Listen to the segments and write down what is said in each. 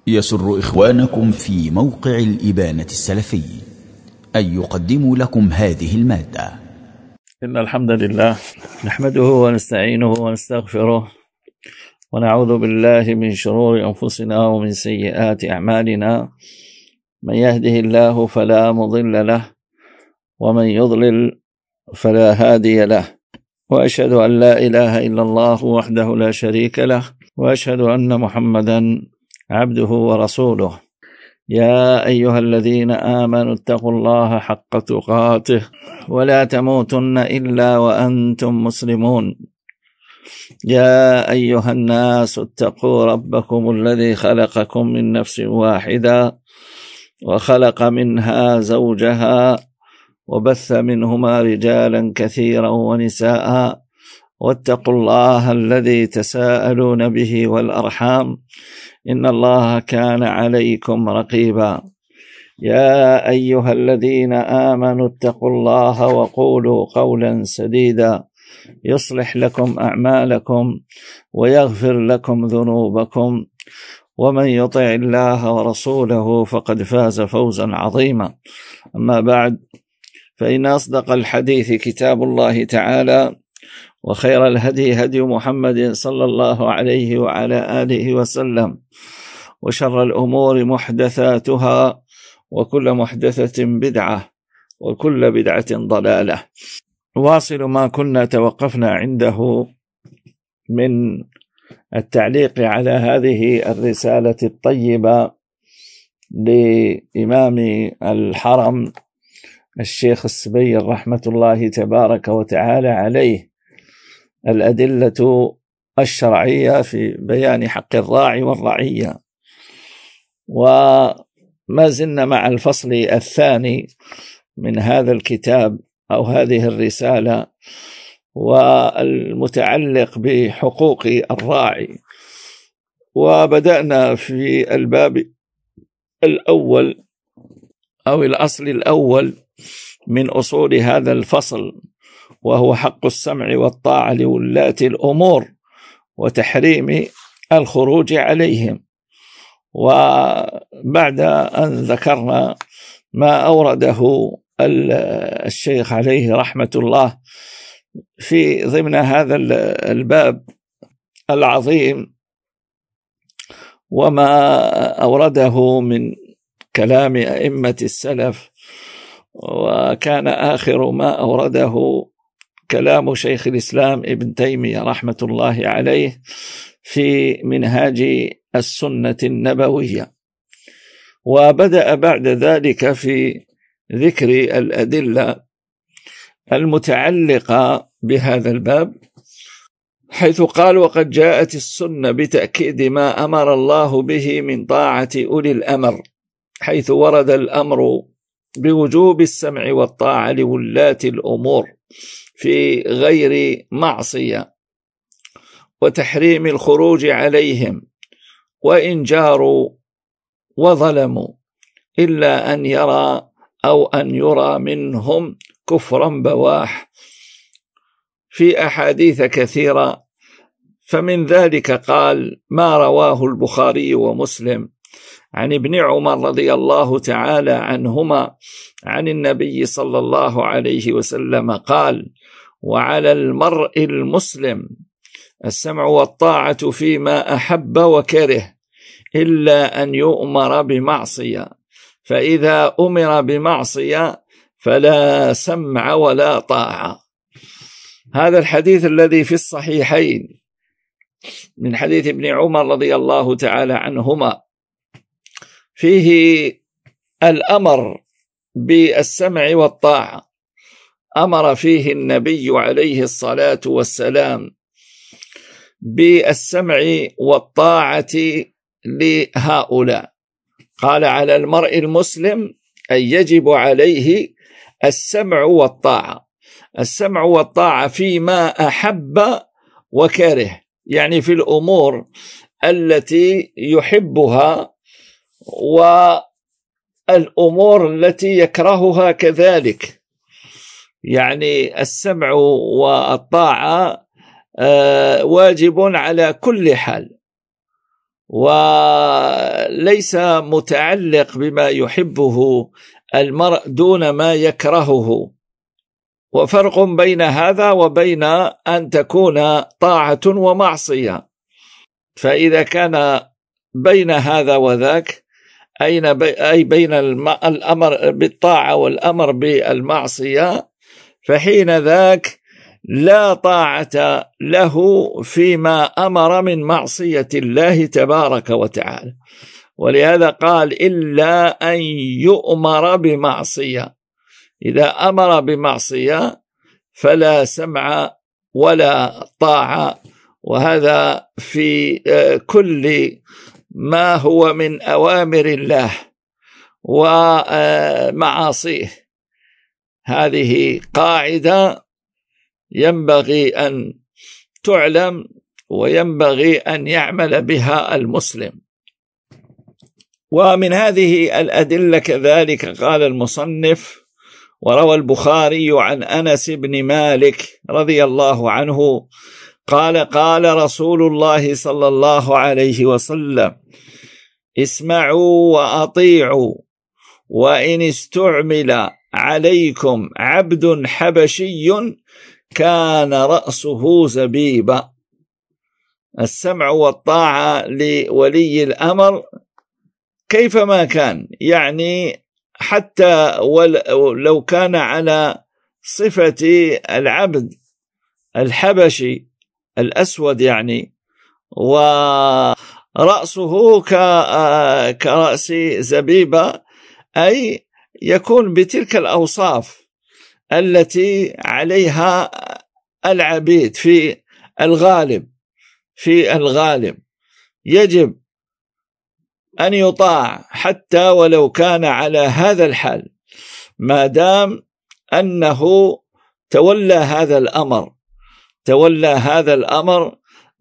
يسر إخوانكم في موقع الإبانة السلفي أن يقدموا لكم هذه المادة. إن الحمد لله نحمده ونستعينه ونستغفره ونعوذ بالله من شرور أنفسنا ومن سيئات أعمالنا. من يهده الله فلا مضل له ومن يضلل فلا هادي له، وأشهد أن لا إله إلا الله وحده لا شريك له، وأشهد أن محمدا عبده ورسوله. يا أيها الذين آمنوا اتقوا الله حق تقاته ولا تموتن إلا وأنتم مسلمون. يا أيها الناس اتقوا ربكم الذي خلقكم من نفس واحدة وخلق منها زوجها وبث منهما رجالا كثيرا ونساء، واتقوا الله الذي تساءلون به والأرحام إن الله كان عليكم رقيبا. يا أيها الذين آمنوا اتقوا الله وقولوا قولا سديدا يصلح لكم أعمالكم ويغفر لكم ذنوبكم، ومن يطع الله ورسوله فقد فاز فوزا عظيما. أما بعد، فإن أصدق الحديث كتاب الله تعالى، وخير الهدي هدي محمد صلى الله عليه وعلى آله وسلم، وشر الأمور محدثاتها، وكل محدثة بدعة، وكل بدعة ضلالة. واصل ما كنا توقفنا عنده من التعليق على هذه الرسالة الطيبة لإمام الحرم الشيخ السبيل رحمة الله تبارك وتعالى عليه، الأدلة الشرعية في بيان حق الراعي والرعية. وما زلنا مع الفصل الثاني من هذا الكتاب أو هذه الرسالة، والمتعلق بحقوق الراعي. وبدأنا في الباب الأول أو الأصل الأول من أصول هذا الفصل، وهو حق السمع والطاعة لولاة الأمور وتحريم الخروج عليهم. وبعد أن ذكرنا ما أورده الشيخ عليه رحمة الله في ضمن هذا الباب العظيم، وما أورده من كلام أئمة السلف، وكان آخر ما أورده كلام شيخ الإسلام ابن تيمية رحمة الله عليه في منهاج السنة النبوية. وبدأ بعد ذلك في ذكر الأدلة المتعلقة بهذا الباب، حيث قال: وقد جاءت السنة بتأكيد ما أمر الله به من طاعة أولي الأمر، حيث ورد الأمر بوجوب السمع والطاعة لولاة الأمور في غير معصية، وتحريم الخروج عليهم وإن جاروا وظلموا، إلا أن يرى أو أن يرى منهم كفرا بواح، في أحاديث كثيرة. فمن ذلك قال ما رواه البخاري ومسلم عن ابن عمر رضي الله تعالى عنهما عن النبي صلى الله عليه وسلم قال: وعلى المرء المسلم السمع والطاعة فيما أحب وكره، إلا أن يؤمر بمعصية، فإذا أمر بمعصية فلا سمع ولا طاعة. هذا الحديث الذي في الصحيحين من حديث ابن عمر رضي الله تعالى عنهما فيه الأمر بالسمع والطاعة. أمر فيه النبي عليه الصلاة والسلام بالسمع والطاعة لهؤلاء. قال: على المرء المسلم أن يجب عليه السمع والطاعة. السمع والطاعة فيما أحب وكره، يعني في الأمور التي يحبها والأمور التي يكرهها كذلك. يعني السمع والطاعة واجب على كل حال، وليس متعلق بما يحبه المرء دون ما يكرهه. وفرق بين هذا وبين أن تكون طاعة ومعصية. فإذا كان بين هذا وذاك أي بين الأمر بالطاعة والأمر بالمعصية، فحين ذاك لا طاعة له فيما أمر من معصية الله تبارك وتعالى. ولهذا قال إلا أن يؤمر بمعصية. إذا أمر بمعصية فلا سمع ولا طاعة. وهذا في كل ما هو من أوامر الله ومعاصيه. هذه قاعدة ينبغي أن تعلم وينبغي أن يعمل بها المسلم. ومن هذه الأدلة كذلك قال المصنف: وروى البخاري عن أنس بن مالك رضي الله عنه قال: قال رسول الله صلى الله عليه وسلم: اسمعوا وأطيعوا، وإن استعمل عليكم عبد حبشي كان رأسه زبيبا. السمع والطاعة لولي الأمر كيفما كان، يعني حتى ولو كان على صفة العبد الحبشي الأسود يعني، ورأسه كرأس زبيبة، أي يكون بتلك الأوصاف التي عليها العبيد في الغالب يجب أن يطاع حتى ولو كان على هذا الحال، ما دام أنه تولى هذا الأمر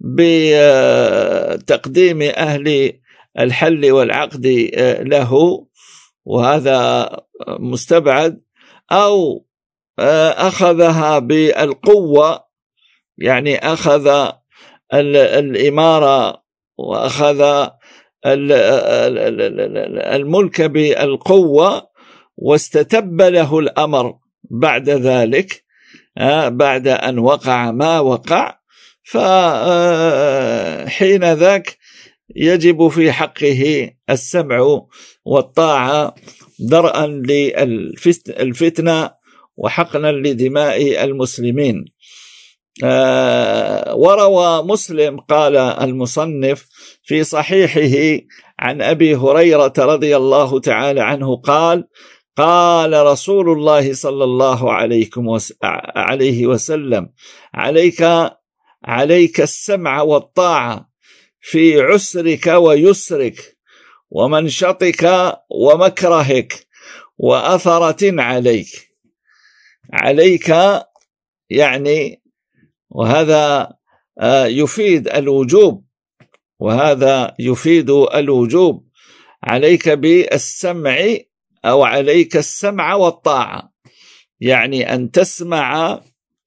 بتقديم أهل الحل والعقد له، وهذا مستبعد، أو أخذها بالقوة، يعني أخذ الإمارة وأخذ الملك بالقوة واستتب له الأمر بعد ذلك، بعد أن وقع ما وقع، فحين ذاك يجب في حقه السمع والطاعة درءا للفتنة وحقنا لدماء المسلمين. وروى مسلم قال المصنف في صحيحه عن أبي هريرة رضي الله تعالى عنه قال: قال رسول الله صلى الله عليه وسلم: عليك السمع والطاعة في عسرك ويسرك ومنشطك ومكرهك وأثرة عليك يعني، وهذا يفيد الوجوب، عليك بالسمع أو عليك السمع والطاعة، يعني أن تسمع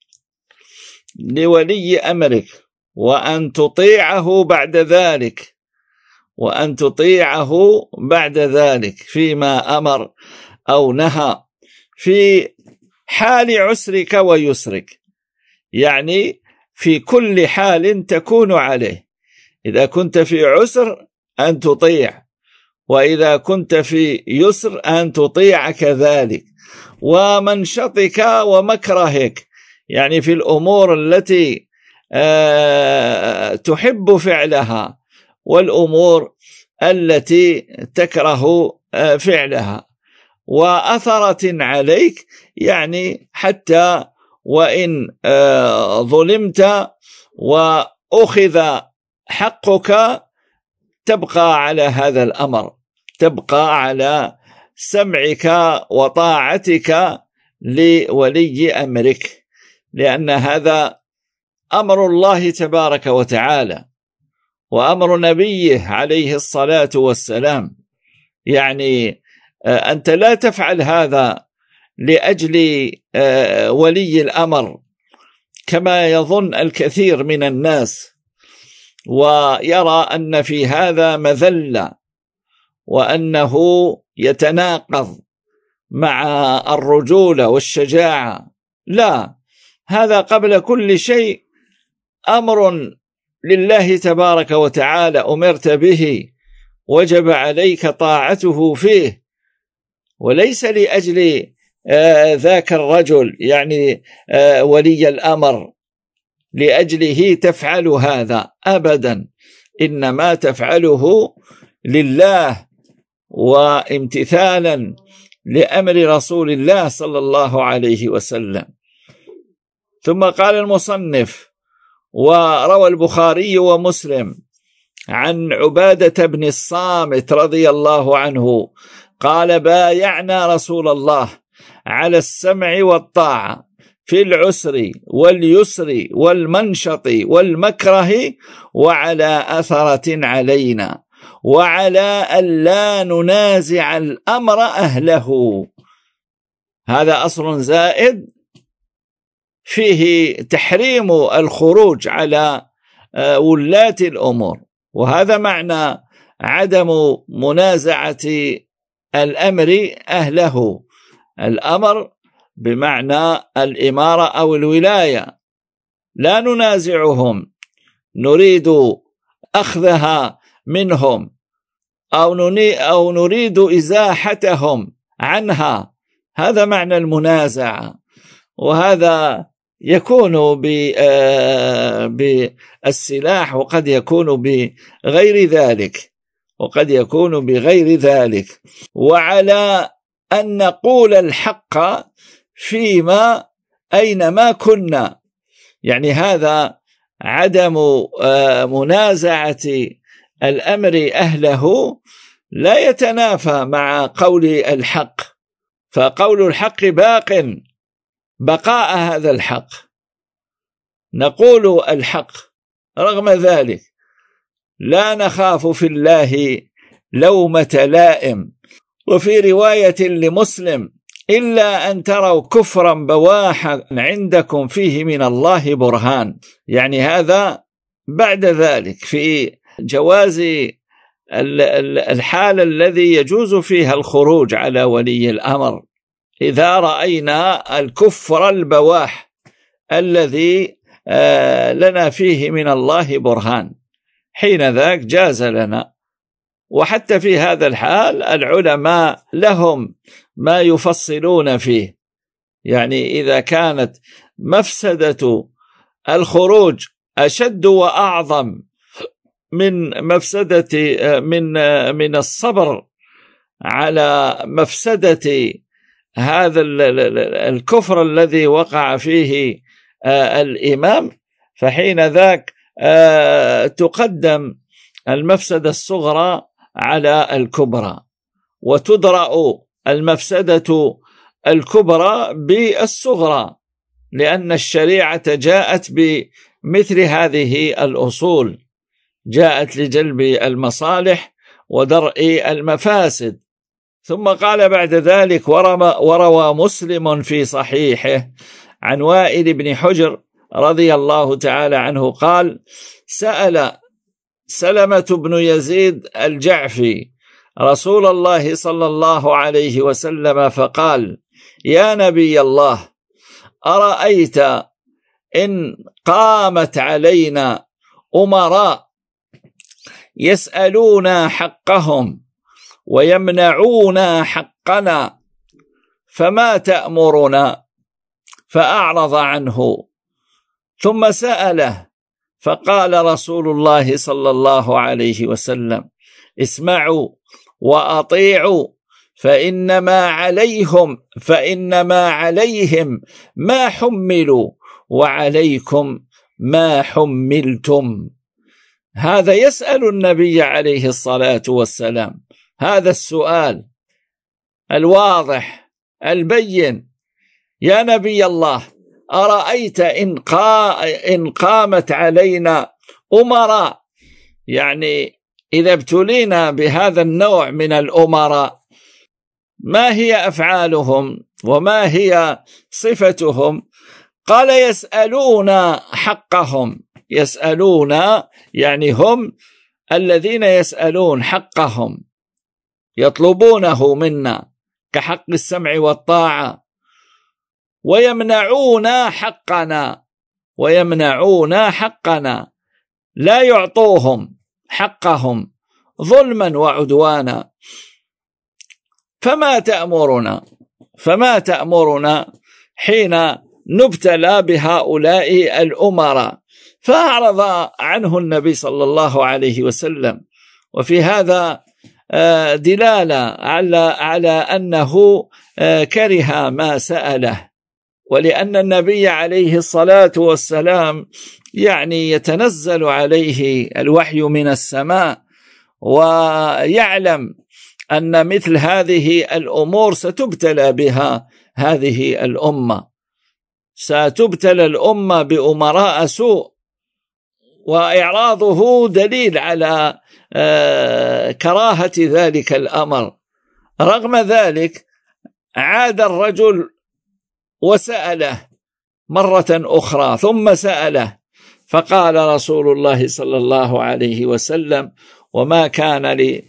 لولي أمرك وأن تطيعه بعد ذلك فيما أمر أو نهى في حال عسرك ويسرك، يعني في كل حال تكون عليه. إذا كنت في عسر أن تطيع، وإذا كنت في يسر أن تطيع كذلك. ومنشطك ومكرهك، يعني في الأمور التي تحب فعلها والأمور التي تكره فعلها. وأثرة عليك، يعني حتى وإن ظلمت وأخذ حقك تبقى على هذا الأمر، تبقى على سمعك وطاعتك لولي أمرك، لأن هذا أمر الله تبارك وتعالى وأمر نبيه عليه الصلاة والسلام. يعني أنت لا تفعل هذا لأجل ولي الأمر كما يظن الكثير من الناس، ويرى أن في هذا مذلة وأنه يتناقض مع الرجولة والشجاعة. لا، هذا قبل كل شيء أمر لله تبارك وتعالى أمرت به، وجب عليك طاعته فيه، وليس لأجل ذاك الرجل يعني ولي الأمر لأجله تفعل هذا أبدا، إنما تفعله لله وامتثالا لأمر رسول الله صلى الله عليه وسلم. ثم قال المصنف: وروى البخاري ومسلم عن عبادة بن الصامت رضي الله عنه قال: بايعنا رسول الله على السمع والطاعة في العسر واليسر والمنشط والمكره، وعلى أثرة علينا، وعلى أن لا ننازع الأمر أهله. هذا أصل زائد فيه تحريم الخروج على ولاة الأمور، وهذا معنى عدم منازعة الأمر أهله. الأمر بمعنى الإمارة أو الولاية، لا ننازعهم، نريد أخذها منهم أو نريد إزاحتهم عنها، هذا معنى المنازعة. وهذا يكون بالسلاح، وقد يكون بغير ذلك، وعلى أن نقول الحق فيما أينما كنا، يعني هذا عدم منازعة الأمر أهله لا يتنافى مع قول الحق، فقول الحق باق، بقاء هذا الحق، نقول الحق رغم ذلك، لا نخاف في الله لومة لائم. وفي رواية لمسلم: إلا أن تروا كفرا بواحا عندكم فيه من الله برهان. يعني هذا بعد ذلك في جواز الحالة الذي يجوز فيها الخروج على ولي الأمر، إذا رأينا الكفر البواح الذي لنا فيه من الله برهان، حين ذاك جاز لنا. وحتى في هذا الحال العلماء لهم ما يفصلون فيه، يعني إذا كانت مفسدة الخروج أشد وأعظم من مفسدة من الصبر على مفسدة هذا الكفر الذي وقع فيه الإمام، فحين ذاك تقدم المفسدة الصغرى على الكبرى، وتدرأ المفسدة الكبرى بالصغرى، لأن الشريعة جاءت بمثل هذه الأصول، جاءت لجلب المصالح ودرء المفاسد. ثم قال بعد ذلك: وروى مسلم في صحيحه عن وائل بن حجر رضي الله تعالى عنه قال: سأل سلمة بن يزيد الجعفي رسول الله صلى الله عليه وسلم فقال: يا نبي الله، أرأيت إن قامت علينا أمراء يسألون حقهم ويمنعون حقنا، فما تأمرنا؟ فأعرض عنه، ثم سأله فقال رسول الله صلى الله عليه وسلم: اسمعوا وأطيعوا، فإنما عليهم ما حملوا وعليكم ما حملتم. هذا يسأل النبي عليه الصلاة والسلام هذا السؤال الواضح البين: يا نبي الله، أرأيت إن قامت علينا أمراء، يعني إذا ابتلينا بهذا النوع من الأمراء، ما هي أفعالهم وما هي صفتهم؟ قال: يسألون حقهم، يسألون، يعني هم الذين يسألون حقهم، يطلبونه منا كحق السمع والطاعة، ويمنعون حقنا، لا يعطوهم حقهم ظلما وعدوانا. فما تأمرنا حين نبتلى بهؤلاء الأمراء؟ فأعرض عنه النبي صلى الله عليه وسلم. وفي هذا دلالة على أنه كره ما سأله، ولأن النبي عليه الصلاة والسلام يعني يتنزل عليه الوحي من السماء، ويعلم أن مثل هذه الأمور ستبتلى بها هذه الأمة، ستبتلى الأمة بأمراء سوء، وإعراضه دليل على كراهة ذلك الأمر. رغم ذلك عاد الرجل وسأله مرة أخرى، ثم سأله، فقال رسول الله صلى الله عليه وسلم: وما كان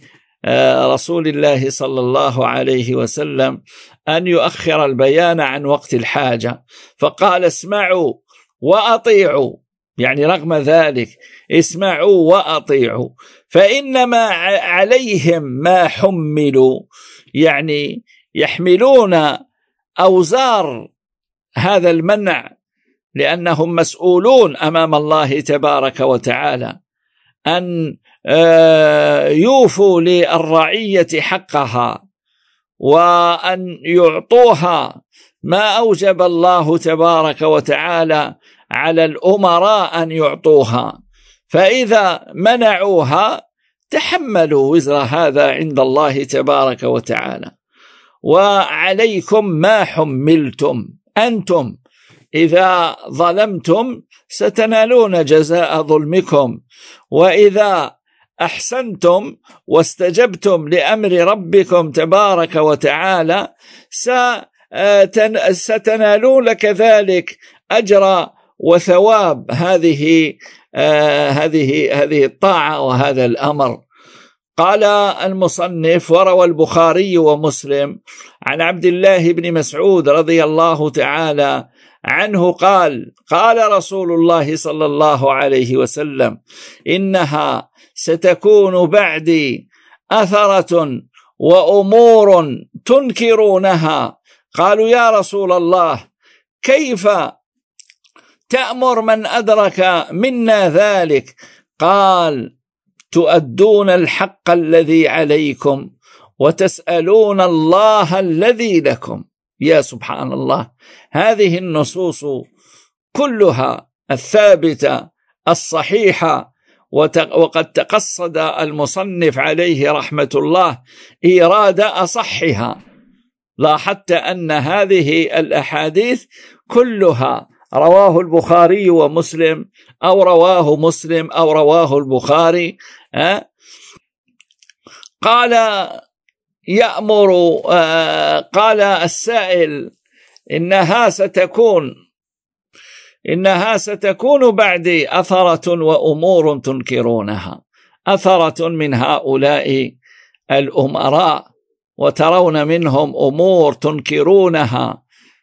لرسول الله صلى الله عليه وسلم أن يؤخر البيان عن وقت الحاجة، فقال: اسمعوا وأطيعوا، يعني رغم ذلك اسمعوا وأطيعوا، فإنما عليهم ما حملوا، يعني يحملون أوزار هذا المنع، لأنهم مسؤولون أمام الله تبارك وتعالى أن يوفوا للرعية حقها، وأن يعطوها ما أوجب الله تبارك وتعالى على الأمراء أن يعطوها، فإذا منعوها تحملوا وزر هذا عند الله تبارك وتعالى. وعليكم ما حملتم، أنتم إذا ظلمتم ستنالون جزاء ظلمكم، وإذا أحسنتم واستجبتم لأمر ربكم تبارك وتعالى ستنالون كذلك أجر وثواب هذه الطاعة وهذا الأمر. قال المصنف: وروى البخاري ومسلم عن عبد الله بن مسعود رضي الله تعالى عنه قال: قال رسول الله صلى الله عليه وسلم: إنها ستكون بعدي أثرة وأمور تنكرونها. قالوا: يا رسول الله، كيف تأمر من أدرك منا ذلك؟ قال: تؤدون الحق الذي عليكم وتسألون الله الذي لكم. يا سبحان الله، هذه النصوص كلها الثابتة الصحيحة، وقد تقصد المصنف عليه رحمة الله إيراد أصحها. لاحظت أن هذه الأحاديث كلها رواه البخاري ومسلم، أو رواه مسلم أو رواه البخاري. قال السائل: إنها ستكون بعدي أثرة وأمور تنكرونها. أثرة من هؤلاء الأمراء، وترون منهم أمور تنكرونها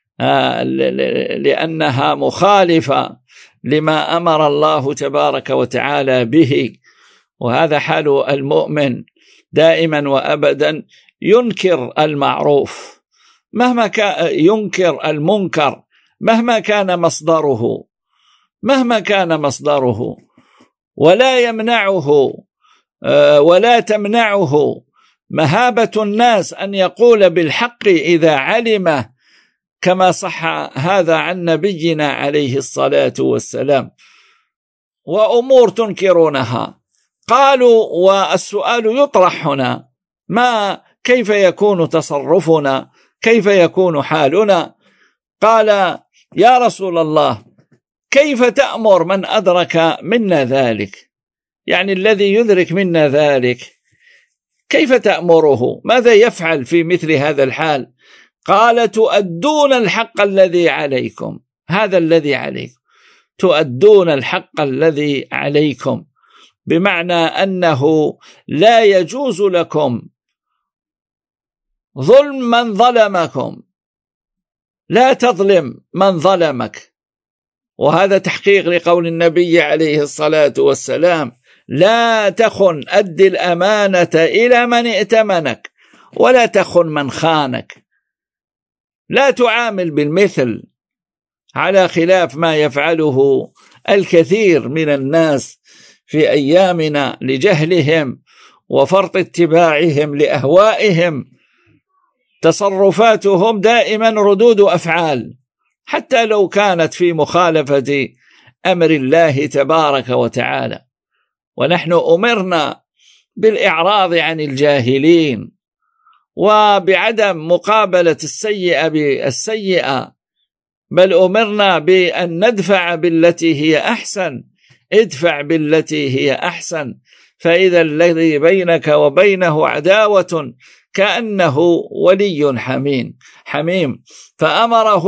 لأنها مخالفة لما أمر الله تبارك وتعالى به. وهذا حال المؤمن دائما وأبدا، ينكر المعروف مهما كان، ينكر المنكر مهما كان مصدره، ولا يمنعه ولا تمنعه مهابة الناس أن يقول بالحق إذا علمه، كما صح هذا عن نبينا عليه الصلاة والسلام. وأمور تنكرونها. قالوا: والسؤال يطرح هنا: كيف يكون تصرفنا؟ كيف يكون حالنا؟ قال: يا رسول الله، كيف تأمر من أدرك منا ذلك؟ يعني الذي يدرك منا ذلك كيف تأمره؟ ماذا يفعل في مثل هذا الحال؟ قال: تؤدون الحق الذي عليكم. هذا الذي عليكم، تؤدون الحق الذي عليكم، بمعنى أنه لا يجوز لكم ظلم من ظلمكم، لا تظلم من ظلمك. وهذا تحقيق لقول النبي عليه الصلاة والسلام: لا تخن، أد الأمانة إلى من ائتمنك ولا تخن من خانك. لا تعامل بالمثل، على خلاف ما يفعله الكثير من الناس في أيامنا لجهلهم وفرط اتباعهم لأهوائهم. تصرفاتهم دائما ردود أفعال، حتى لو كانت في مخالفة أمر الله تبارك وتعالى. ونحن أمرنا بالإعراض عن الجاهلين وبعدم مقابلة السيئة بالسيئة، بل أمرنا بأن ندفع بالتي هي أحسن. ادفع بالتي هي أحسن، فإذا الذي بينك وبينه عداوة كأنه ولي حميم. فأمره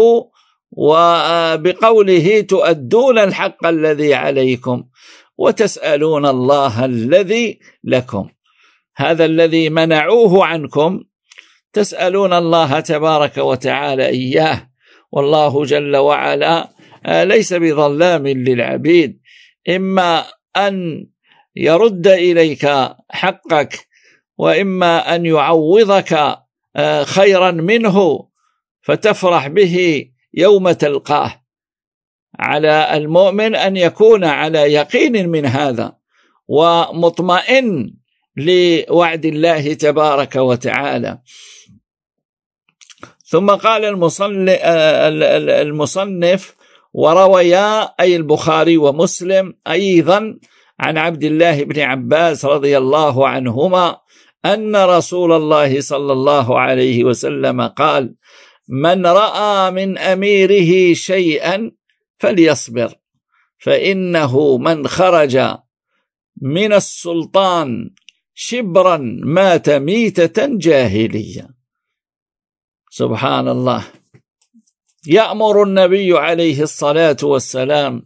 وبقوله: تؤدون الحق الذي عليكم وتسألون الله الذي لكم. هذا الذي منعوه عنكم تسألون الله تبارك وتعالى إياه، والله جل وعلا ليس بظلام للعبيد. إما أن يرد إليك حقك، وإما أن يعوضك خيرا منه فتفرح به يوم تلقاه. على المؤمن أن يكون على يقين من هذا ومطمئن لوعد الله تبارك وتعالى. ثم قال المصنف: ورويا، أي البخاري ومسلم، أيضا عن عبد الله بن عباس رضي الله عنهما أن رسول الله صلى الله عليه وسلم قال: من رأى من أميره شيئا فليصبر، فإنه من خرج من السلطان شبرا مات ميتة جاهلية. سبحان الله. يأمر النبي عليه الصلاة والسلام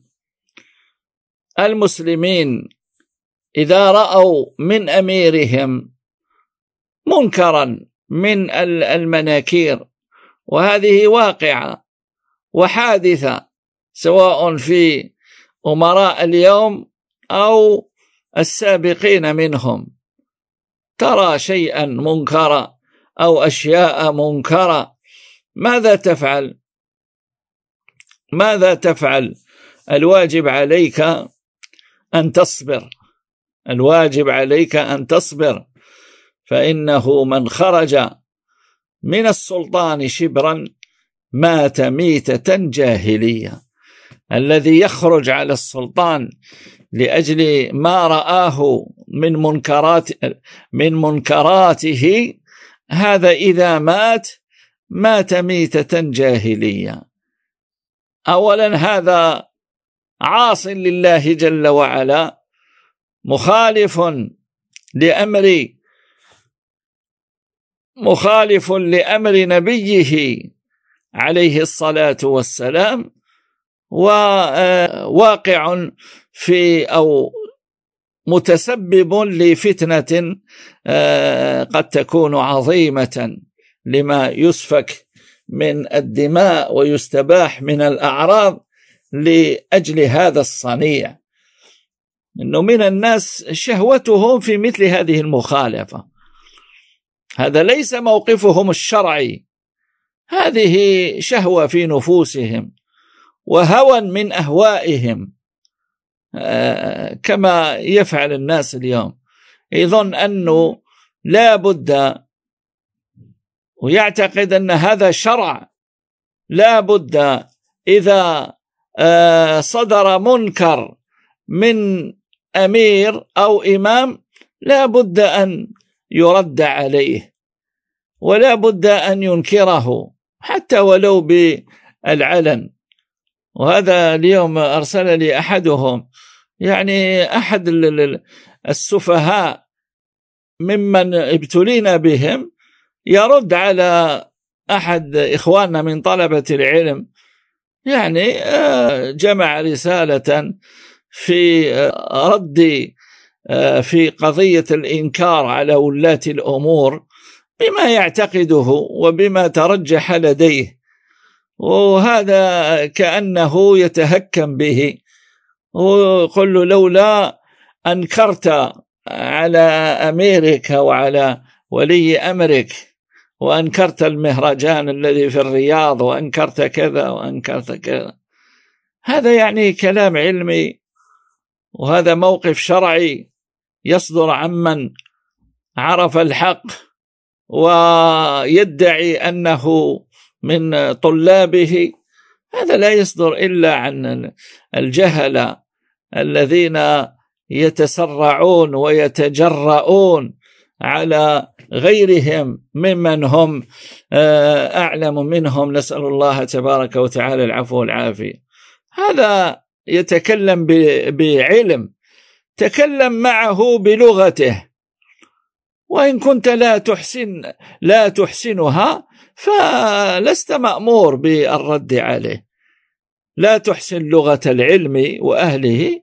المسلمين إذا رأوا من أميرهم منكرا من المناكير، وهذه واقعة وحادثة سواء في أمراء اليوم أو السابقين منهم، ترى شيئا منكرا أو أشياء منكرة، ماذا تفعل؟ ماذا تفعل؟ الواجب عليك أن تصبر، الواجب عليك أن تصبر، فإنه من خرج من السلطان شبرا مات ميتة جاهلية. الذي يخرج على السلطان لأجل ما رآه من منكراته، هذا إذا مات ميتة جاهلية. أولا هذا عاص لله جل وعلا، مخالف لأمر نبيه عليه الصلاة والسلام، وواقع في أو متسبب لفتنة قد تكون عظيمة لما يسفك من الدماء ويستباح من الأعراض لأجل هذا الصنيع. إنه من الناس شهوتهم في مثل هذه المخالفة، هذا ليس موقفهم الشرعي، هذه شهوة في نفوسهم وهوى من أهوائهم، كما يفعل الناس اليوم. يظن أنه لا بد ويعتقد أن هذا شرع، لا بد إذا صدر منكر من أمير أو إمام لا بد أن يرد عليه، ولا بد أن ينكره حتى ولو بالعلن. وهذا اليوم أرسل لي أحدهم، يعني أحد السفهاء ممن ابتلينا بهم، يرد على أحد إخواننا من طلبة العلم، يعني جمع رسالة في رد في قضية الإنكار على ولاة الأمور بما يعتقده وبما ترجح لديه، وهذا كأنه يتهكم به ويقول له لولا أنكرت على أميرك وعلى ولي أمرك وأنكرت المهرجان الذي في الرياض وأنكرت كذا وأنكرت كذا. هذا يعني كلام علمي، وهذا موقف شرعي يصدر عمن عرف الحق ويدعي أنه من طلابه. هذا لا يصدر إلا عن الجهلة الذين يتسرعون ويتجرؤون على غيرهم ممن هم أعلم منهم، نسأل الله تبارك وتعالى العفو والعافية. هذا يتكلم بعلم، تكلم معه بلغته، وإن كنت لا تحسنها فلست مأمور بالرد عليه. لا تحسن لغة العلم وأهله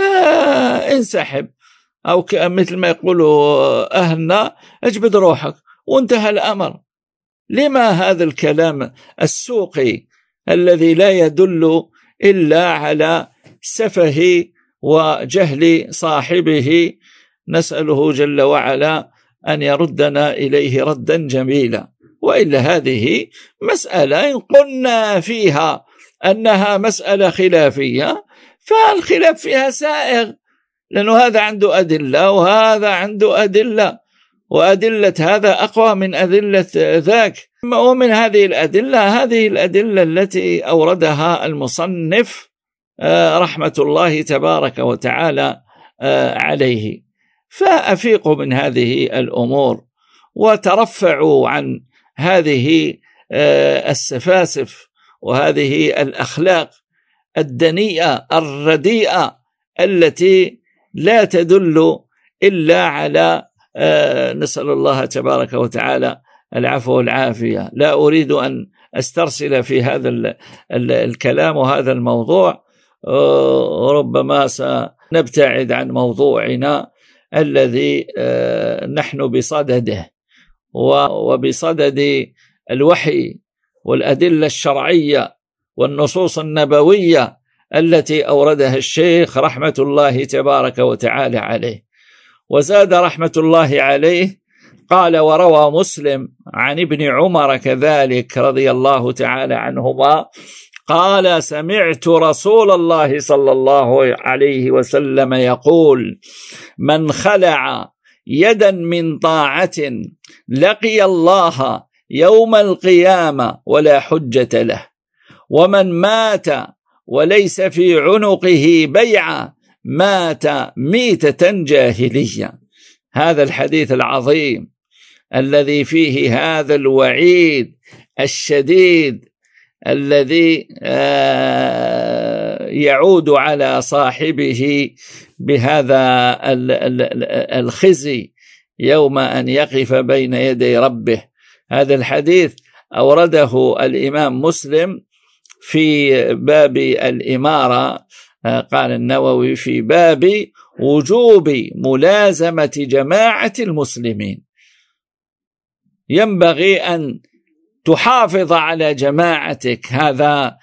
انسحب، أو مثل ما يقولوا أهلنا اجبد روحك وانتهى الأمر. لما هذا الكلام السوقي الذي لا يدل إلا على سفه وجهل صاحبه؟ نسأله جل وعلا أن يردنا إليه ردا جميلا. وإلا هذه مسألة إن قلنا فيها أنها مسألة خلافية فالخلاف فيها سائغ، لأنه هذا عنده أدلة وهذا عنده أدلة، وأدلة هذا أقوى من أدلة ذاك. ومن هذه الأدلة التي أوردها المصنف رحمة الله تبارك وتعالى عليه. فأفيقوا من هذه الأمور وترفعوا عن هذه السفاسف وهذه الأخلاق الدنيئة الرديئة التي لا تدل إلا على نسأل الله تبارك وتعالى العفو والعافية. لا أريد أن أسترسل في هذا الكلام وهذا الموضوع، ربما سنبتعد عن موضوعنا الذي نحن بصدده وبصدد الوحي والأدلة الشرعية والنصوص النبوية التي أوردها الشيخ رحمة الله تبارك وتعالى عليه. وزاد رحمة الله عليه قال: وروى مسلم عن ابن عمر كذلك رضي الله تعالى عنهما قال: سمعت رسول الله صلى الله عليه وسلم يقول: من خلع يدا من طاعة لقي الله يوم القيامة ولا حجة له، ومن مات وليس في عنقه بيعة مات ميتة جاهلية. هذا الحديث العظيم الذي فيه هذا الوعيد الشديد الذي يعود على صاحبه بهذا الخزي يوم أن يقف بين يدي ربه. هذا الحديث أورده الإمام مسلم في باب الإمارة، قال النووي في باب وجوب ملازمة جماعة المسلمين. ينبغي أن تحافظ على جماعتك، هذا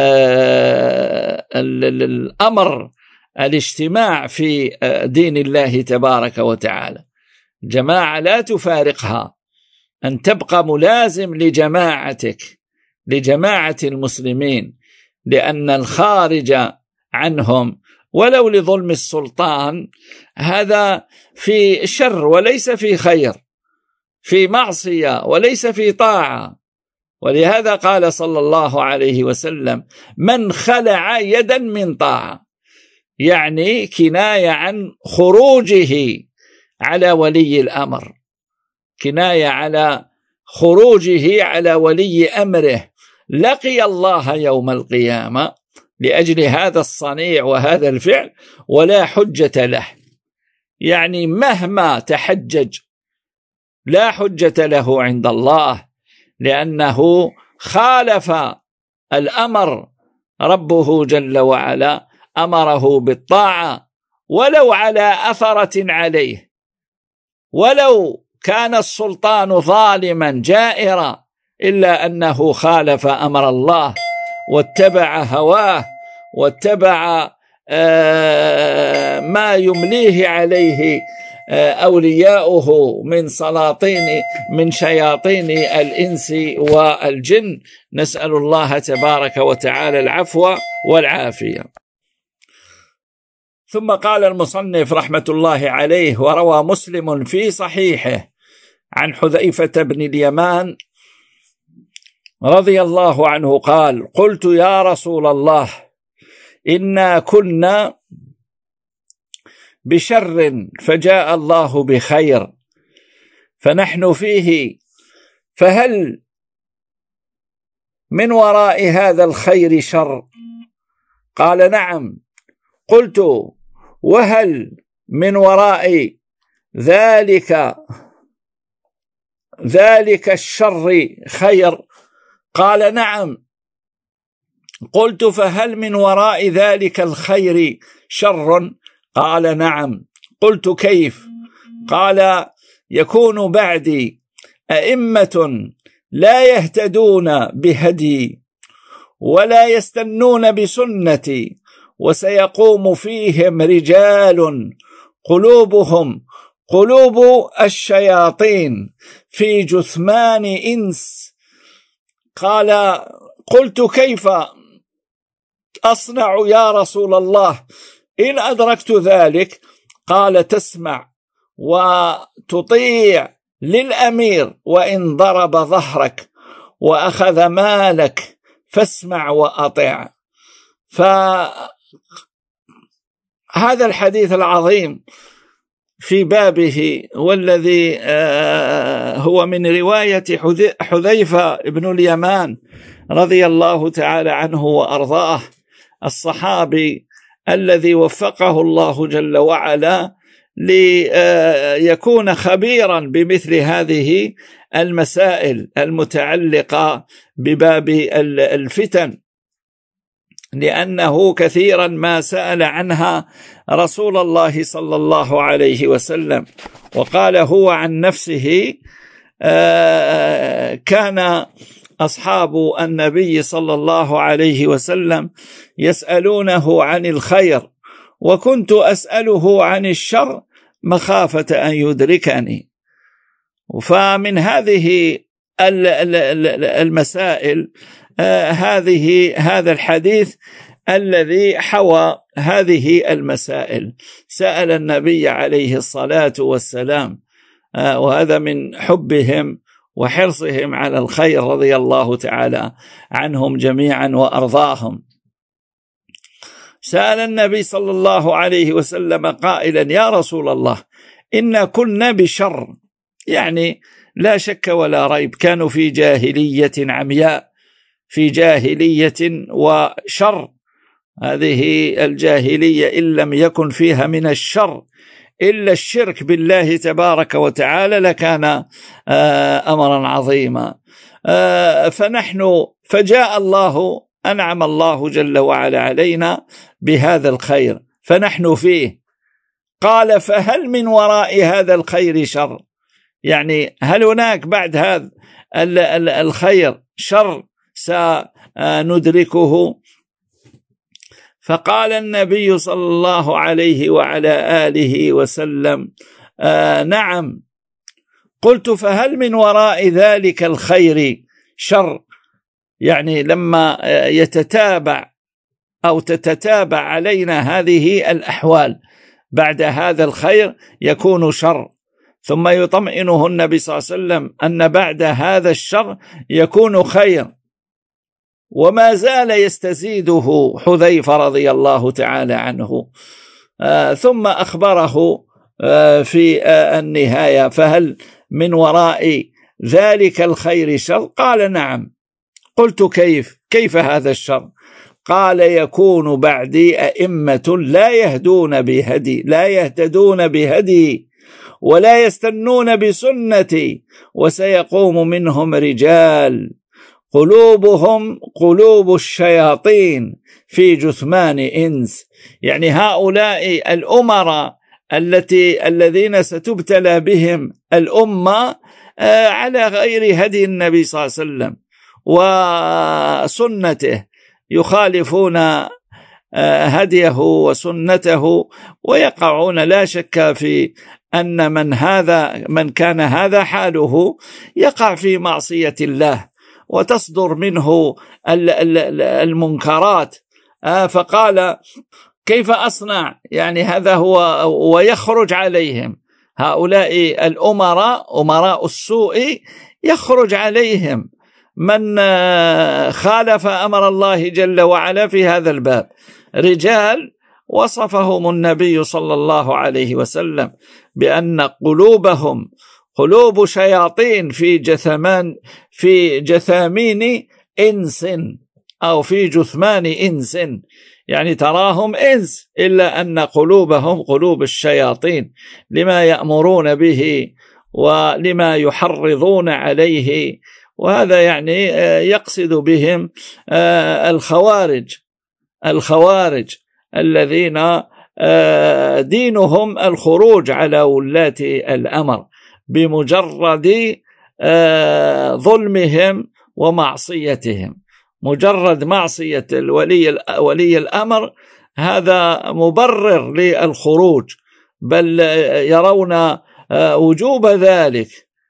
الأمر الاجتماع في دين الله تبارك وتعالى. جماعة لا تفارقها، أن تبقى ملازم لجماعتك، لجماعة المسلمين، لأن الخارج عنهم ولو لظلم السلطان هذا في شر وليس في خير، في معصية وليس في طاعة. ولهذا قال صلى الله عليه وسلم: من خلع يدا من طاعة، يعني كناية عن خروجه على ولي الأمر، كناية على خروجه على ولي أمره، لقي الله يوم القيامة لأجل هذا الصنيع وهذا الفعل ولا حجة له. يعني مهما تحجج لا حجة له عند الله، لأنه خالف الأمر ربه جل وعلا أمره بالطاعة ولو على أثرة عليه، ولو كان السلطان ظالما جائرا، إلا أنه خالف أمر الله واتبع هواه واتبع ما يمليه عليه أولياؤه من شياطين الإنس والجن. نسأل الله تبارك وتعالى العفو والعافية. ثم قال المصنف رحمة الله عليه: وروى مسلم في صحيحه عن حذيفة بن اليمان رضي الله عنه قال: قلت يا رسول الله إنا كنا بشر فجاء الله بخير فنحن فيه، فهل من وراء هذا الخير شر؟ قال: نعم. قلت: وهل من وراء ذلك الشر خير؟ قال: نعم. قلت: فهل من وراء ذلك الخير شر؟ قال: نعم. قلت: كيف؟ قال: يكون بعدي أئمة لا يهتدون بهدي ولا يستنون بسنتي، وسيقوم فيهم رجال قلوبهم قلوب الشياطين في جثمان إنس. قال: قلت: كيف أصنع يا رسول الله إن أدركت ذلك؟ قال: تسمع وتطيع للأمير وإن ضرب ظهرك وأخذ مالك فاسمع وأطع. فهذا الحديث العظيم في بابه والذي هو من رواية حذيفة بن اليمان رضي الله تعالى عنه وأرضاه، الصحابي الذي وفقه الله جل وعلا ليكون خبيرا بمثل هذه المسائل المتعلقة بباب الفتن، لأنه كثيرا ما سأل عنها رسول الله صلى الله عليه وسلم. وقال هو عن نفسه: كان أصحاب النبي صلى الله عليه وسلم يسألونه عن الخير وكنت أسأله عن الشر مخافة أن يدركني. فمن هذه المسائل هذا الحديث الذي حوى هذه المسائل. سأل النبي عليه الصلاة والسلام، وهذا من حبهم وحرصهم على الخير رضي الله تعالى عنهم جميعا وأرضاهم. سأل النبي صلى الله عليه وسلم قائلا: يا رسول الله إنا كنا بشر، يعني لا شك ولا ريب كانوا في جاهلية عمياء، في جاهلية وشر. هذه الجاهلية إن لم يكن فيها من الشر إلا الشرك بالله تبارك وتعالى لكان أمرا عظيما. فجاء الله، أنعم الله جل وعلا علينا بهذا الخير فنحن فيه. قال: فهل من وراء هذا الخير شر؟ يعني هل هناك بعد هذا الخير شر سندركه؟ فقال النبي صلى الله عليه وعلى آله وسلم: نعم. قلت: فهل من وراء ذلك الخير شر؟ يعني لما يتتابع أو تتتابع علينا هذه الأحوال بعد هذا الخير يكون شر، ثم يطمئنه النبي صلى الله عليه وسلم أن بعد هذا الشر يكون خير. وما زال يستزيده حذيفة رضي الله تعالى عنه. ثم أخبره في النهاية: فهل من وراء ذلك الخير شر؟ قال: نعم. قلت: كيف هذا الشر؟ قال: يكون بعدي أئمة لا يهتدون بهدي ولا يستنون بسنتي، وسيقوم منهم رجال قلوبهم قلوب الشياطين في جثمان إنس. يعني هؤلاء الأمراء الذين ستبتلى بهم الأمة على غير هدي النبي صلى الله عليه وسلم وسنته، يخالفون هديه وسنته، ويقعون لا شك في أن من كان هذا حاله يقع في معصية الله وتصدر منه المنكرات. فقال كيف أصنع؟ يعني هذا هو، ويخرج عليهم هؤلاء الأمراء، أمراء السوء، يخرج عليهم من خالف أمر الله جل وعلا في هذا الباب. رجال وصفهم النبي صلى الله عليه وسلم بأن قلوبهم قلوب شياطين في جثامين إنس أو في جثمان إنس، يعني تراهم إنس إلا أن قلوبهم قلوب الشياطين لما يأمرون به ولما يحرضون عليه. وهذا يعني يقصد بهم الخوارج الذين دينهم الخروج على ولاة الأمر بمجرد ظلمهم ومعصيتهم. مجرد معصية ولي الأمر هذا مبرر للخروج، بل يرون وجوب ذلك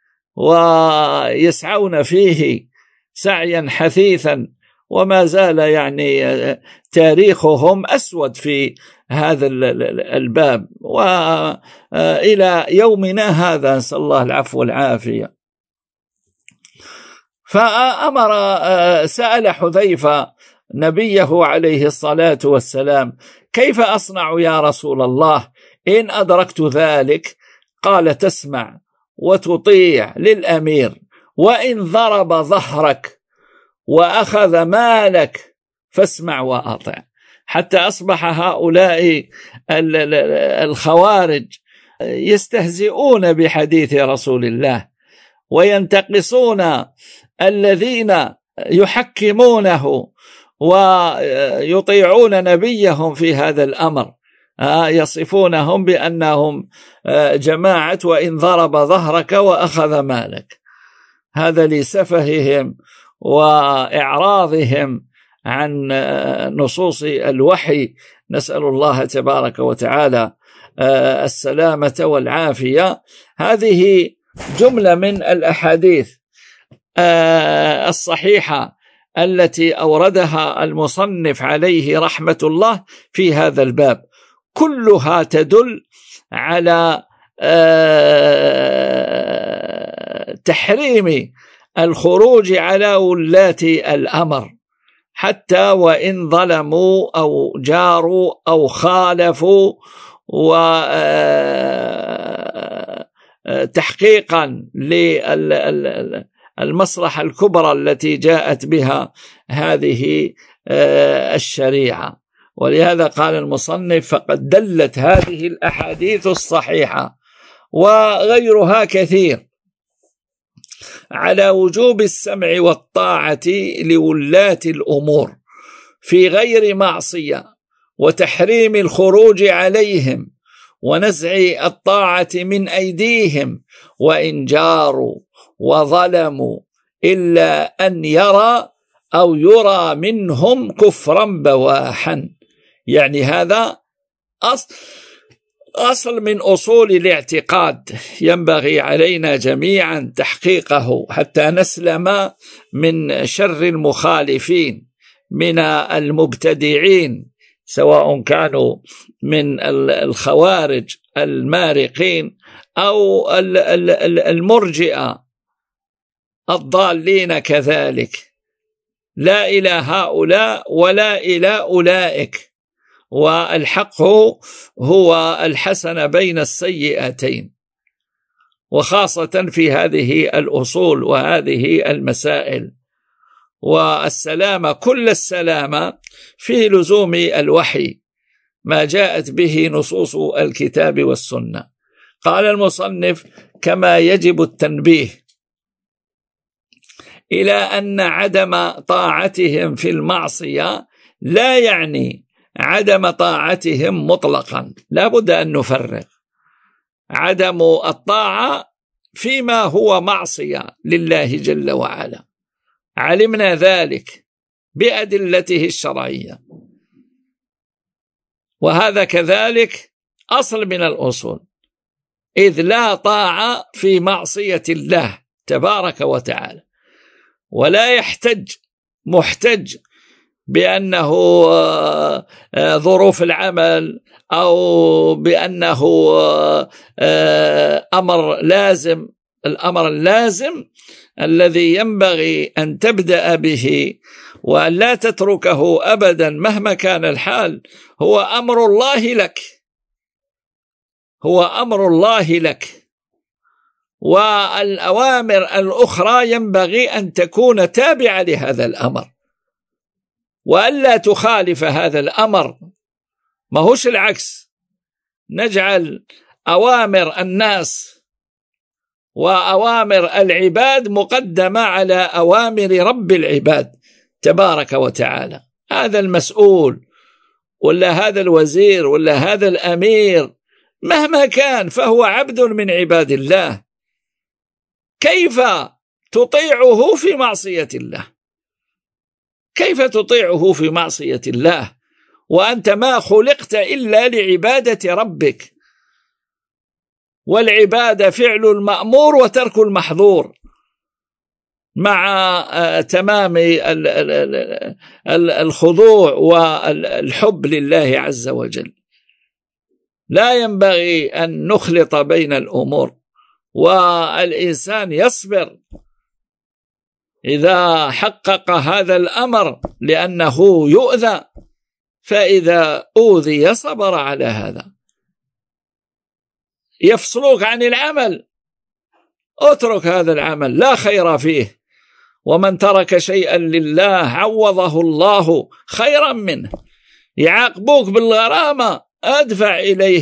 ويسعون فيه سعيا حثيثا، وما زال يعني تاريخهم أسود في هذا الباب وإلى يومنا هذا، نسأل الله العفو والعافية. سأل حذيفة نبيه عليه الصلاة والسلام: كيف أصنع يا رسول الله إن أدركت ذلك؟ قال: تسمع وتطيع للأمير، وإن ضرب ظهرك وأخذ مالك فاسمع وأطع. حتى أصبح هؤلاء الخوارج يستهزئون بحديث رسول الله وينتقصون الذين يحكمونه ويطيعون نبيهم في هذا الأمر، يصفونهم بأنهم جماعة وإن ضرب ظهرك وأخذ مالك. هذا لسفههم وإعراضهم عن نصوص الوحي. نسأل الله تبارك وتعالى السلامة والعافية. هذه جملة من الأحاديث الصحيحة التي أوردها المصنف عليه رحمة الله في هذا الباب، كلها تدل على تحريم الخروج على ولاة الأمر حتى وإن ظلموا أو جاروا أو خالفوا، وتحقيقا للمصلحة الكبرى التي جاءت بها هذه الشريعة. ولهذا قال المصنف: فقد دلت هذه الأحاديث الصحيحة وغيرها كثير على وجوب السمع والطاعة لولاة الأمور في غير معصية، وتحريم الخروج عليهم ونزع الطاعة من أيديهم وإن جاروا وظلموا، إلا أن يرى أو يرى منهم كفرا بواحا. يعني هذا أصل من أصول الاعتقاد ينبغي علينا جميعا تحقيقه حتى نسلم من شر المخالفين من المبتدعين، سواء كانوا من الخوارج المارقين أو المرجئة الضالين كذلك. لا إلى هؤلاء ولا إلى أولئك، والحق هو الحسن بين السيئتين، وخاصة في هذه الأصول وهذه المسائل. والسلامة كل السلامة في لزوم الوحي ما جاءت به نصوص الكتاب والسنة. قال المصنف: كما يجب التنبيه إلى أن عدم طاعتهم في المعصية لا يعني عدم طاعتهم مطلقا، لا بد أن نفرق. عدم الطاعة فيما هو معصية لله جل وعلا، علمنا ذلك بأدلته الشرعية، وهذا كذلك أصل من الأصول، إذ لا طاعة في معصية الله تبارك وتعالى، ولا يحتج محتج بأنه ظروف العمل أو بأنه أمر لازم. الأمر اللازم الذي ينبغي أن تبدأ به وأن لا تتركه أبدا مهما كان الحال هو أمر الله لك، هو أمر الله لك. والأوامر الأخرى ينبغي أن تكون تابعة لهذا الأمر وألا تخالف هذا الأمر، ما هوش العكس، نجعل أوامر الناس وأوامر العباد مقدمة على أوامر رب العباد تبارك وتعالى. هذا المسؤول ولا هذا الوزير ولا هذا الأمير مهما كان فهو عبد من عباد الله، كيف تطيعه في معصية الله؟ كيف تطيعه في معصية الله وأنت ما خلقت إلا لعبادة ربك، والعبادة فعل المأمور وترك المحظور مع تمام الخضوع والحب لله عز وجل. لا ينبغي أن نخلط بين الأمور، والإنسان يصبر إذا حقق هذا الأمر لأنه يؤذى، فإذا أوذي صبر على هذا. يفصلوك عن العمل، اترك هذا العمل لا خير فيه، ومن ترك شيئا لله عوضه الله خيرا منه. يعاقبوك بالغرامة، ادفع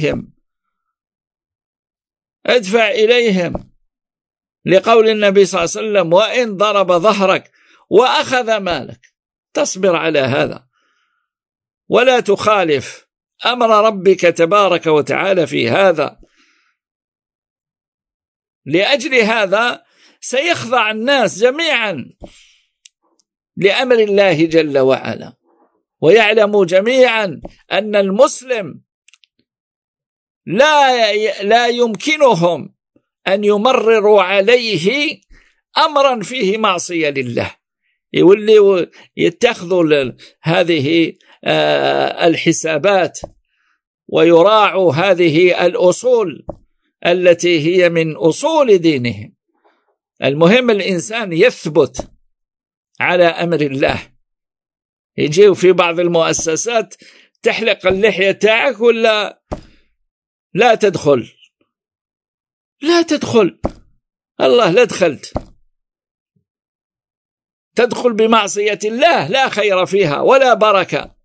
إليهم لقول النبي صلى الله عليه وسلم وإن ضرب ظهرك وأخذ مالك، تصبر على هذا ولا تخالف أمر ربك تبارك وتعالى في هذا. لأجل هذا سيخضع الناس جميعا لأمر الله جل وعلا، ويعلموا جميعا أن المسلم لا يمكنهم أن يمرروا عليه أمرا فيه معصية لله، يولي يتخذوا هذه الحسابات ويراعوا هذه الأصول التي هي من أصول دينهم. المهم الإنسان يثبت على أمر الله. يجيو في بعض المؤسسات تحلق اللحية تاعك ولا لا تدخل، الله لا دخلت، تدخل بمعصية الله لا خير فيها ولا بركة.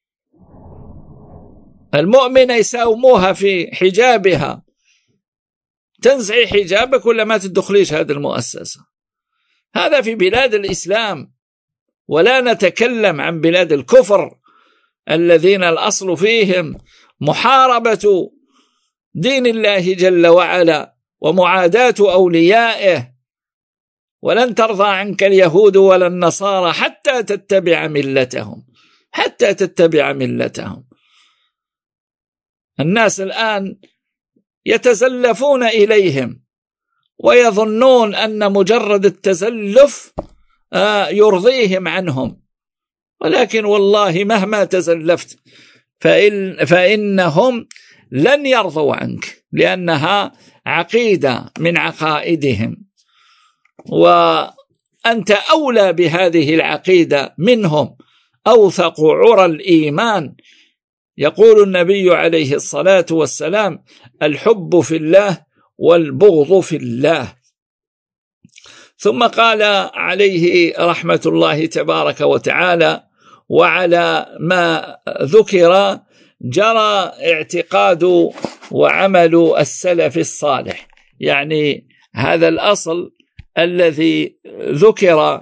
المؤمنة يساوموها في حجابها، تنزعي حجابك ولا ما تدخليش هذه المؤسسة. هذا في بلاد الإسلام، ولا نتكلم عن بلاد الكفر الذين الأصل فيهم محاربة دين الله جل وعلا ومعاداة أوليائه. ولن ترضى عنك اليهود ولا النصارى حتى تتبع ملتهم. الناس الآن يتزلفون إليهم ويظنون أن مجرد التزلف يرضيهم عنهم، ولكن والله مهما تزلفت فإنهم لن يرضوا عنك، لأنها عقيدة من عقائدهم، وأنت أولى بهذه العقيدة منهم، أوثق عرى الإيمان. يقول النبي عليه الصلاة والسلام الحب في الله والبغض في الله. ثم قال عليه رحمة الله تبارك وتعالى وعلى ما ذكر جرى اعتقاد وعمل السلف الصالح، يعني هذا الأصل الذي ذكر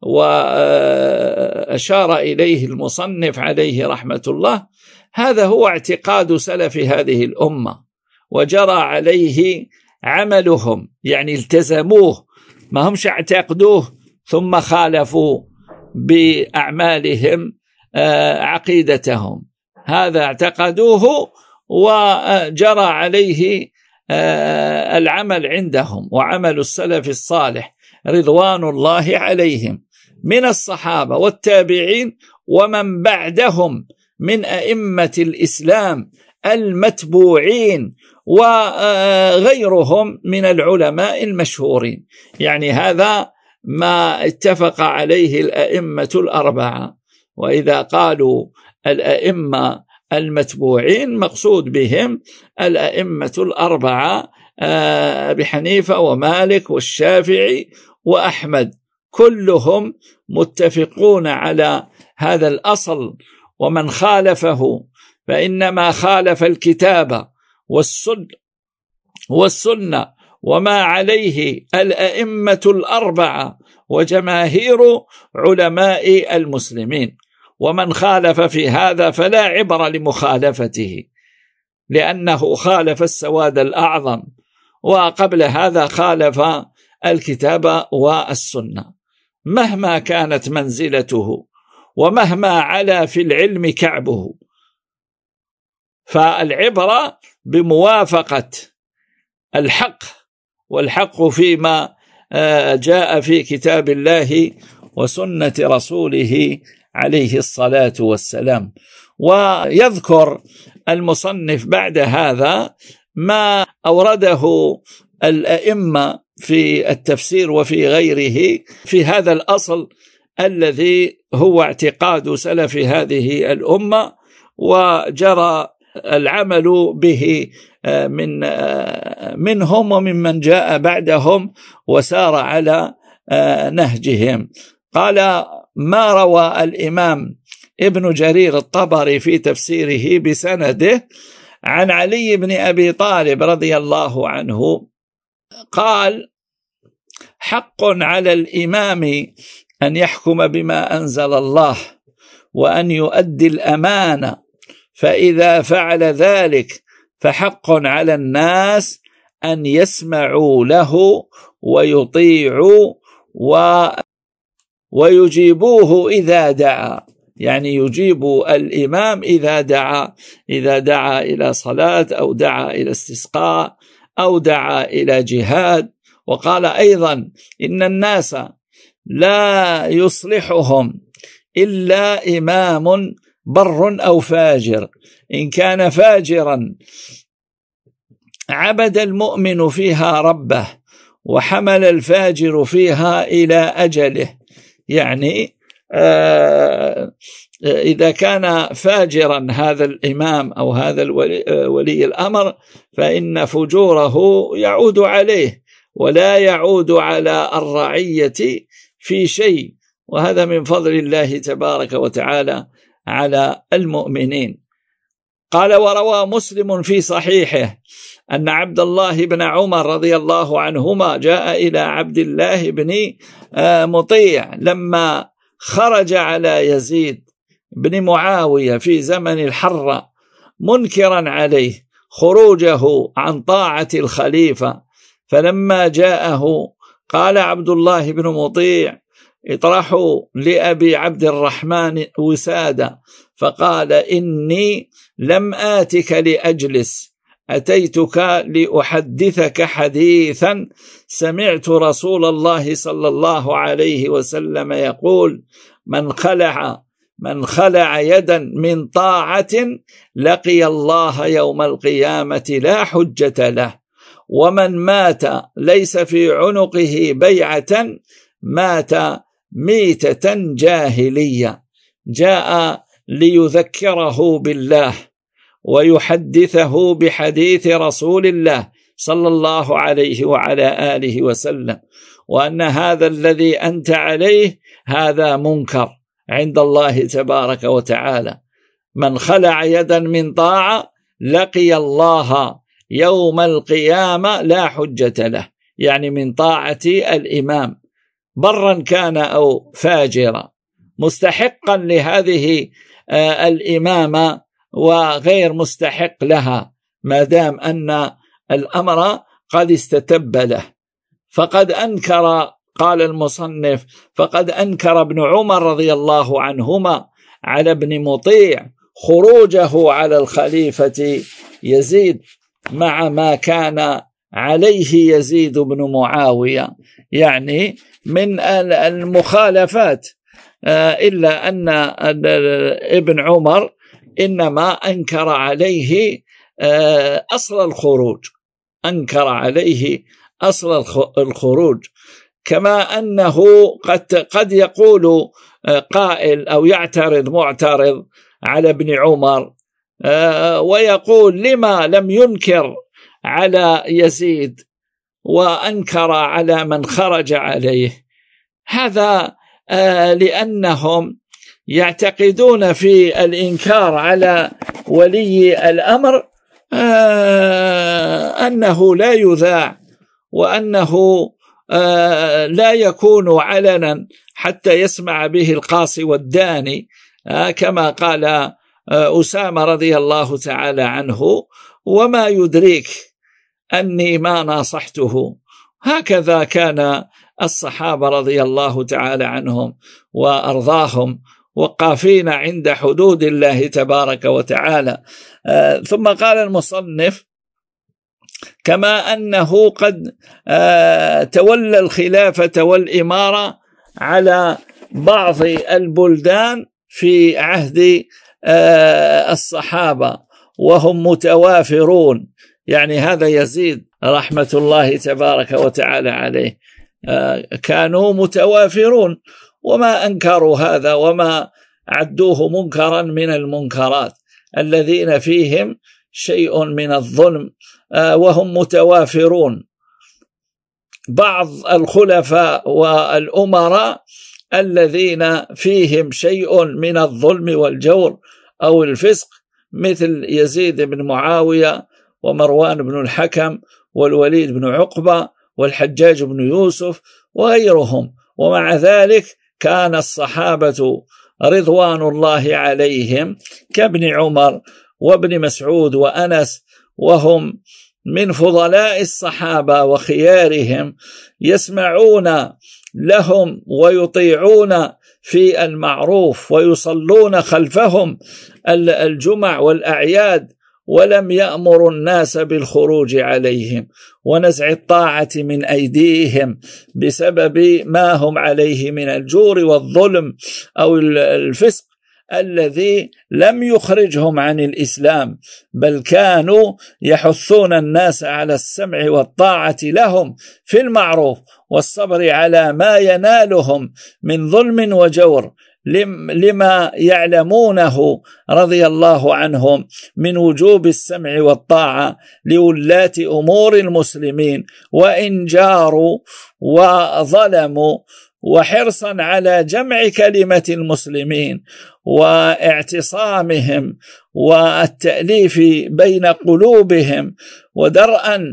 وأشار إليه المصنف عليه رحمة الله، هذا هو اعتقاد سلف هذه الأمة، وجرى عليه عملهم، يعني التزموه، ما همش اعتقدوه ثم خالفوا بأعمالهم عقيدتهم، هذا اعتقدوه وجرى عليه العمل عندهم، وعمل السلف الصالح رضوان الله عليهم من الصحابة والتابعين ومن بعدهم من أئمة الإسلام المتبوعين وغيرهم من العلماء المشهورين. يعني هذا ما اتفق عليه الأئمة الأربعة. وإذا قالوا الأئمة المتبوعين مقصود بهم الأئمة الأربعة، أبي حنيفة ومالك والشافعي وأحمد، كلهم متفقون على هذا الأصل، ومن خالفه فإنما خالف الكتاب والسنة وما عليه الأئمة الأربعة وجماهير علماء المسلمين، ومن خالف في هذا فلا عبر لمخالفته، لأنه خالف السواد الأعظم، وقبل هذا خالف الكتاب والسنة مهما كانت منزلته ومهما علا في العلم كعبه. فالعبرة بموافقة الحق، والحق فيما جاء في كتاب الله وسنة رسوله عليه الصلاة والسلام. ويذكر المصنف بعد هذا ما أورده الأئمة في التفسير وفي غيره في هذا الأصل الذي هو اعتقاد سلف هذه الأمة، وجرى العمل به منهم وممن جاء بعدهم وسار على نهجهم. قال: ما روى الإمام ابن جرير الطبري في تفسيره بسنده عن علي بن أبي طالب رضي الله عنه قال: حق على الإمام أن يحكم بما أنزل الله وأن يؤدي الأمانة، فإذا فعل ذلك فحق على الناس أن يسمعوا له ويطيعوا ويجيبوه إذا دعا، يعني يجيب الإمام إذا دعا إلى صلاة أو دعا إلى استسقاء أو دعا إلى جهاد. وقال أيضا: إن الناس لا يصلحهم إلا إمام بر أو فاجر، إن كان فاجرا عبد المؤمن فيها ربه وحمل الفاجر فيها إلى أجله. يعني إذا كان فاجرا هذا الإمام أو هذا ولي الأمر فإن فجوره يعود عليه ولا يعود على الرعية في شيء، وهذا من فضل الله تبارك وتعالى على المؤمنين. قال: وروى مسلم في صحيحه أن عبد الله بن عمر رضي الله عنهما جاء إلى عبد الله بن مطيع لما خرج على يزيد بن معاوية في زمن الحرة منكرا عليه خروجه عن طاعة الخليفة، فلما جاءه قال عبد الله بن مطيع: اطرحوا لأبي عبد الرحمن وسادة، فقال: إني لم آتك لأجلس، أتيتك لأحدثك حديثا سمعت رسول الله صلى الله عليه وسلم يقول: من خلع يدا من طاعة لقي الله يوم القيامة لا حجة له، ومن مات ليس في عنقه بيعة مات ميتة جاهلية. جاء ليذكره بالله ويحدثه بحديث رسول الله صلى الله عليه وعلى آله وسلم، وأن هذا الذي أنت عليه هذا منكر عند الله تبارك وتعالى. من خلع يدا من طاعة لقي الله يوم القيامة لا حجة له، يعني من طاعة الإمام، برا كان أو فاجرا، مستحقا لهذه الإمامة وغير مستحق لها، ما دام أن الأمر قد استتب له. فقد أنكر، قال المصنف، فقد أنكر ابن عمر رضي الله عنهما على ابن مطيع خروجه على الخليفة يزيد مع ما كان عليه يزيد بن معاوية، يعني من المخالفات، إلا أن ابن عمر إنما أنكر عليه أصل الخروج، أنكر عليه أصل الخروج. كما أنه قد يقول قائل أو يعترض معترض على ابن عمر ويقول لما لم ينكر على يزيد وأنكر على من خرج عليه؟ هذا لأنهم يعتقدون في الإنكار على ولي الأمر أنه لا يذاع، وأنه لا يكون علنا حتى يسمع به القاصي والداني، كما قال أسامة رضي الله تعالى عنه: وما يدريك أني ما ناصحته. هكذا كان الصحابة رضي الله تعالى عنهم وأرضاهم وقافين عند حدود الله تبارك وتعالى. ثم قال المصنف: كما أنه قد تولى الخلافة والإمارة على بعض البلدان في عهد الصحابة وهم متوافرون، يعني هذا يزيد رحمة الله تبارك وتعالى عليه كانوا متوافرون وما أنكروا هذا وما عدوه منكرا من المنكرات، الذين فيهم شيء من الظلم وهم متوافرون. بعض الخلفاء والأمراء الذين فيهم شيء من الظلم والجور أو الفسق، مثل يزيد بن معاوية ومروان بن الحكم والوليد بن عقبة والحجاج بن يوسف وغيرهم. ومع ذلك كان الصحابة رضوان الله عليهم كابن عمر وابن مسعود وأنس، وهم من فضلاء الصحابة وخيارهم، يسمعون لهم ويطيعون في المعروف ويصلون خلفهم الجمع والأعياد، ولم يأمروا الناس بالخروج عليهم ونزع الطاعة من أيديهم بسبب ما هم عليه من الجور والظلم أو الفسق الذي لم يخرجهم عن الإسلام، بل كانوا يحثون الناس على السمع والطاعة لهم في المعروف والصبر على ما ينالهم من ظلم وجور، لما يعلمونه رضي الله عنهم من وجوب السمع والطاعة لولاة أمور المسلمين وإن جاروا وظلموا، وحرصا على جمع كلمة المسلمين واعتصامهم والتأليف بين قلوبهم، ودرءا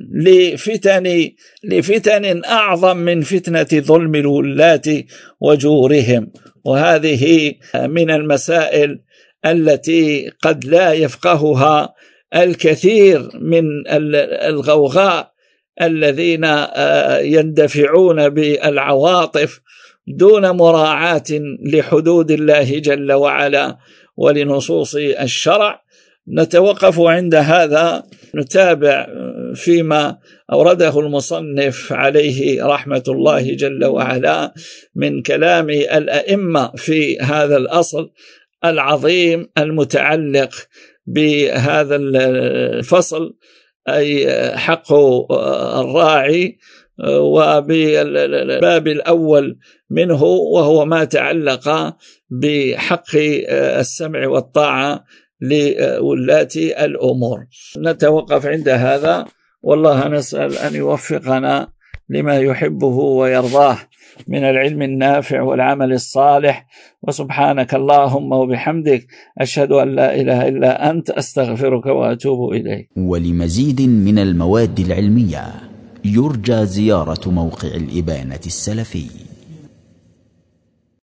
لفتن أعظم من فتنة ظلم الولاة وجورهم. وهذه من المسائل التي قد لا يفقهها الكثير من الغوغاء الذين يندفعون بالعواطف دون مراعاة لحدود الله جل وعلا ولنصوص الشرع. نتوقف عند هذا، نتابع فيما أورده المصنف عليه رحمة الله جل وعلا من كلام الأئمة في هذا الأصل العظيم المتعلق بهذا الفصل، أي حق الراعي، وبالباب الأول منه وهو ما تعلق بحق السمع والطاعة لولاة الأمور. نتوقف عند هذا، والله نسأل أن يوفقنا لما يحبه ويرضاه من العلم النافع والعمل الصالح. وسبحانك اللهم وبحمدك، أشهد أن لا إله إلا أنت، أستغفرك وأتوب إليك. ولمزيد من المواد العلمية يرجى زيارة موقع الإبانة السلفي.